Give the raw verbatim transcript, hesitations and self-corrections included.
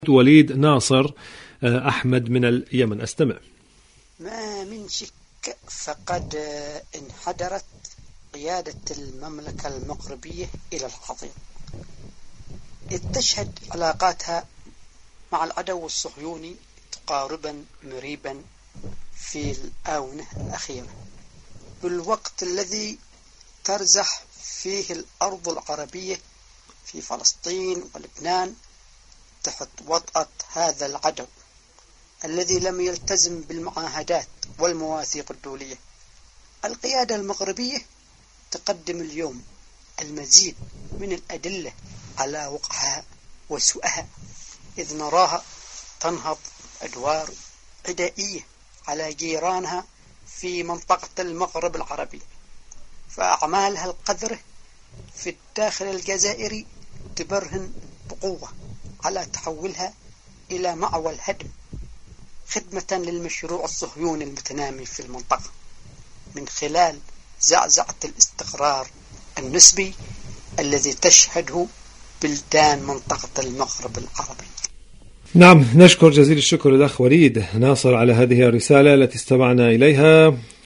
وليد ناصر أحمد من اليمن. أستمع. ما من شك فقد انحدرت قيادة المملكة المغربية إلى الحضيض، إذ تشهد علاقاتها مع العدو الصهيوني تقاربا مريبا في الآونة الأخيرة، بالوقت الذي ترزح فيه الأرض العربية في فلسطين ولبنان تحت وطأة هذا العدو الذي لم يلتزم بالمعاهدات والمواثيق الدولية. القيادة المغربية تقدم اليوم المزيد من الأدلة على وقعها وسوءها، إذ نراها تنهض أدوار عدائية على جيرانها في منطقة المغرب العربي، فأعمالها القذرة في الداخل الجزائري تبرهن بقوة على تحولها إلى معول هدم خدمة للمشروع الصهيوني المتنامي في المنطقة من خلال زعزعة الاستقرار النسبي الذي تشهده بلدان منطقة المغرب العربي. نعم، نشكر جزيل الشكر الأخ وليد ناصر على هذه الرسالة التي استمعنا إليها.